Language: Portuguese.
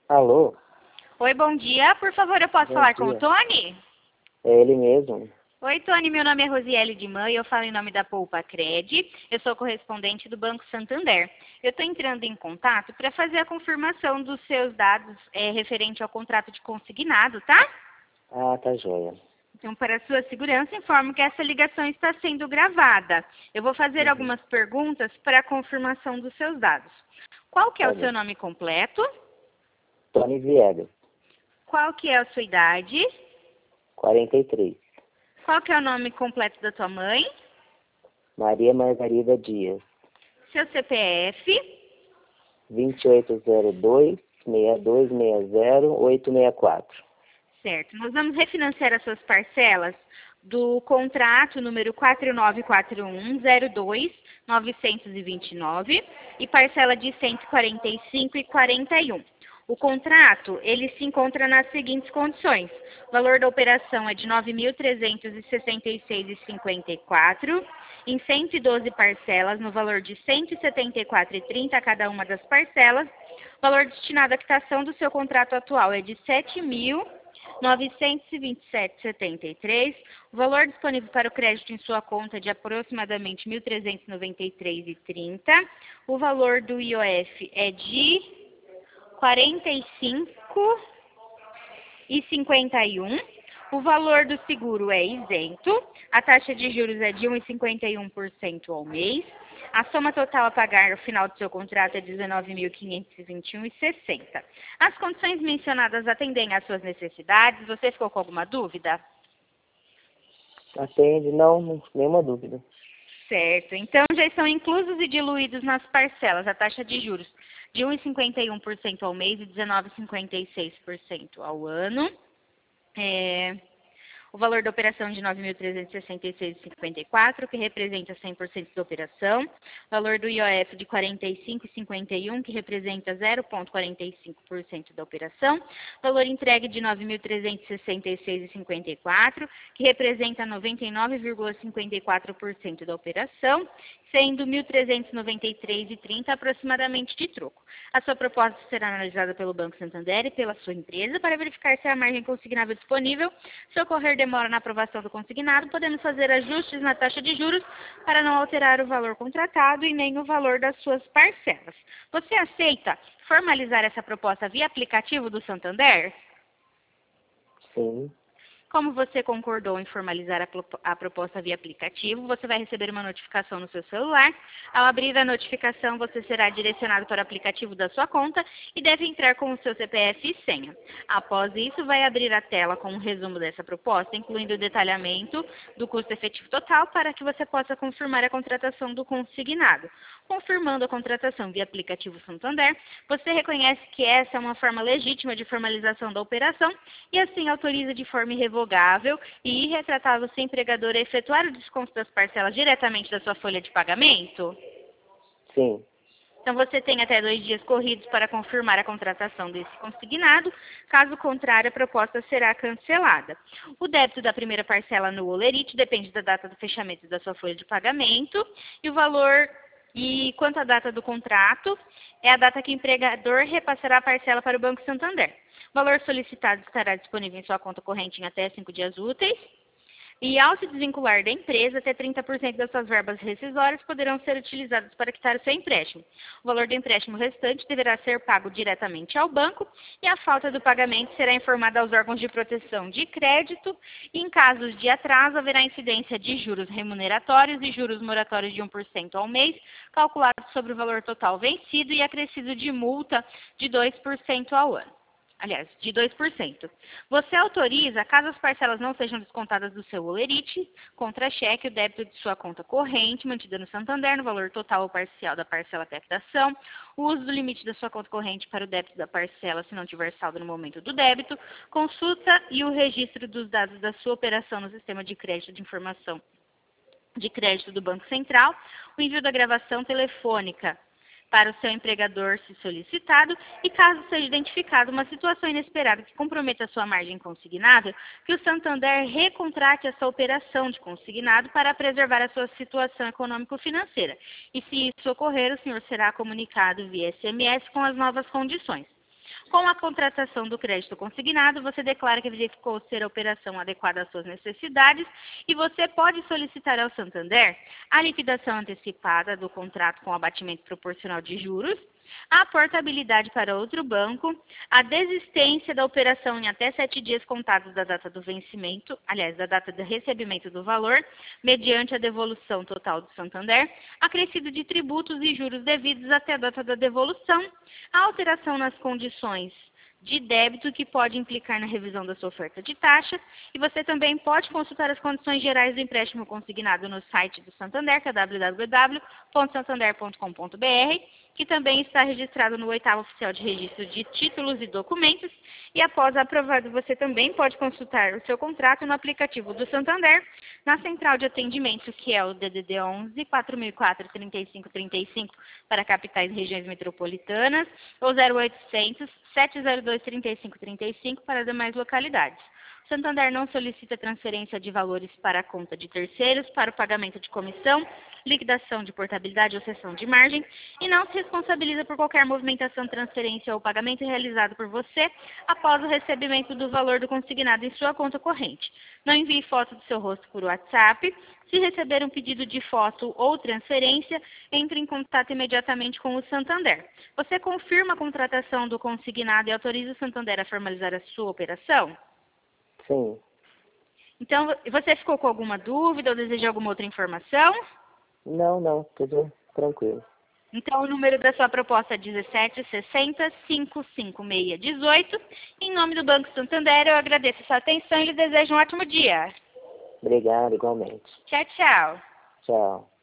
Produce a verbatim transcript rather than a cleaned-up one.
Alô? Oi, bom dia. Por favor, eu posso Bom falar com o dia. Tony? É ele mesmo. Oi, Tony. Meu nome é Rosiele de Man e eu falo em nome da Poupa Cred. Eu sou correspondente do Banco Santander. Eu estou entrando em contato para fazer a confirmação dos seus dados é, referente ao contrato de consignado, tá? Ah, tá joia. Então, para sua segurança, informo que essa ligação está sendo gravada. Eu vou fazer Uhum. algumas perguntas para a confirmação dos seus dados. Qual que é Tá o seu bem. nome completo? Tony Viegas, Qual que é a sua idade? quarenta e três. Qual que é o nome completo da tua mãe? Maria Margarida Dias, Seu C P F? vinte e oito zero dois, seis dois seis zero, oito seis quatro. Certo. Nós vamos refinanciar as suas parcelas do contrato número quatro nove quatro um zero dois novecentos e vinte e nove e parcela de cento e quarenta e cinco reais e quarenta e um. O contrato, ele se encontra nas seguintes condições. O valor da operação é de nove mil trezentos e sessenta e seis reais e cinquenta e quatro, em cento e doze parcelas, no valor de cento e setenta e quatro reais e trinta a cada uma das parcelas. O valor destinado à quitação do seu contrato atual é de sete mil novecentos e vinte e sete reais e setenta e três. O valor disponível para o crédito em sua conta é de aproximadamente mil trezentos e noventa e três reais e trinta. O valor do I O F é de quarenta e cinco reais e cinquenta e um. O valor do seguro é isento. A taxa de juros é de um vírgula cinquenta e um por cento ao mês. A soma total a pagar no final do seu contrato é dezenove mil quinhentos e vinte e um reais e sessenta. As condições mencionadas atendem às suas necessidades? Você ficou com alguma dúvida? Atende? Não, não, nenhuma dúvida. Certo. Então, já estão inclusos e diluídos nas parcelas a taxa de juros de um vírgula cinquenta e um por cento ao mês e dezenove vírgula cinquenta e seis por cento ao ano. É... O valor da operação de nove mil trezentos e sessenta e seis reais e cinquenta e quatro, que representa cem por cento da operação. O valor do I O F de quarenta e cinco reais e cinquenta e um, que representa zero vírgula quarenta e cinco por cento da operação. Valor entregue de nove mil trezentos e sessenta e seis reais e cinquenta e quatro, que representa noventa e nove vírgula cinquenta e quatro por cento da operação, sendo mil trezentos e noventa e três reais e trinta aproximadamente de troco. A sua proposta será analisada pelo Banco Santander e pela sua empresa para verificar se a margem consignável disponível. Se ocorrer demora na aprovação do consignado, podemos fazer ajustes na taxa de juros para não alterar o valor contratado e nem o valor das suas parcelas. Você aceita formalizar essa proposta via aplicativo do Santander? Sim. Como você concordou em formalizar a, a proposta via aplicativo, você vai receber uma notificação no seu celular. Ao abrir a notificação, você será direcionado para o aplicativo da sua conta e deve entrar com o seu C P F e senha. Após isso, vai abrir a tela com um resumo dessa proposta, incluindo o detalhamento do custo efetivo total, para que você possa confirmar a contratação do consignado. Confirmando a contratação via aplicativo Santander, você reconhece que essa é uma forma legítima de formalização da operação e assim autoriza de forma irrevogável e irretratável seu empregador a efetuar o desconto das parcelas diretamente da sua folha de pagamento? Sim. Então, você tem até dois dias corridos para confirmar a contratação desse consignado. Caso contrário, a proposta será cancelada. O débito da primeira parcela no Olerite depende da data do fechamento da sua folha de pagamento e o valor... E quanto à data do contrato, é a data que o empregador repassará a parcela para o Banco Santander. O valor solicitado estará disponível em sua conta corrente em até cinco dias úteis. E ao se desvincular da empresa, até trinta por cento das suas verbas rescisórias poderão ser utilizadas para quitar o seu empréstimo. O valor do empréstimo restante deverá ser pago diretamente ao banco e a falta do pagamento será informada aos órgãos de proteção de crédito e, em casos de atraso, haverá incidência de juros remuneratórios e juros moratórios de um por cento ao mês, calculados sobre o valor total vencido e acrescido de multa de dois por cento ao ano. Aliás, de dois por cento. Você autoriza, caso as parcelas não sejam descontadas do seu Olerite, contra-cheque, o débito de sua conta corrente, mantida no Santander, no valor total ou parcial da parcela até a quitação, o uso do limite da sua conta corrente para o débito da parcela, se não tiver saldo no momento do débito, consulta e o registro dos dados da sua operação no sistema de crédito de informação de crédito do Banco Central, o envio da gravação telefônica para o seu empregador, se solicitado, e caso seja identificada uma situação inesperada que comprometa a sua margem consignada, que o Santander recontrate essa operação de consignado para preservar a sua situação econômico-financeira. E se isso ocorrer, o senhor será comunicado via S M S com as novas condições. Com a contratação do crédito consignado, você declara que verificou ser a operação adequada às suas necessidades e você pode solicitar ao Santander a liquidação antecipada do contrato com abatimento proporcional de juros, a portabilidade para outro banco, a desistência da operação em até sete dias contados da data do vencimento, aliás, da data do recebimento do valor, mediante a devolução total do Santander, acrescido de tributos e juros devidos até a data da devolução, a alteração nas condições de débito que pode implicar na revisão da sua oferta de taxa, e você também pode consultar as condições gerais do empréstimo consignado no site do Santander, que é w w w ponto santander ponto com ponto b r, que também está registrado no oitavo Oficial de Registro de Títulos e Documentos, e após aprovado você também pode consultar o seu contrato no aplicativo do Santander, na central de atendimento, que é o D D D onze, quatro mil e quatro, trinta e cinco trinta e cinco para capitais e regiões metropolitanas, ou zero oitocentos, sete zero dois, trinta e cinco trinta e cinco para demais localidades. O Santander não solicita transferência de valores para a conta de terceiros para o pagamento de comissão, liquidação de portabilidade ou cessão de margem e não se responsabiliza por qualquer movimentação, transferência ou pagamento realizado por você após o recebimento do valor do consignado em sua conta corrente. Não envie foto do seu rosto por WhatsApp. Se receber um pedido de foto ou transferência, entre em contato imediatamente com o Santander. Você confirma a contratação do consignado e autoriza o Santander a formalizar a sua operação? Sim. Então, você ficou com alguma dúvida ou deseja alguma outra informação? Não, não, tudo tranquilo. Então, o número da sua proposta é dezessete sessenta, cinquenta e cinco seiscentos e dezoito. Em nome do Banco Santander, eu agradeço a sua atenção e lhe desejo um ótimo dia. Obrigado, igualmente. Tchau, tchau. Tchau.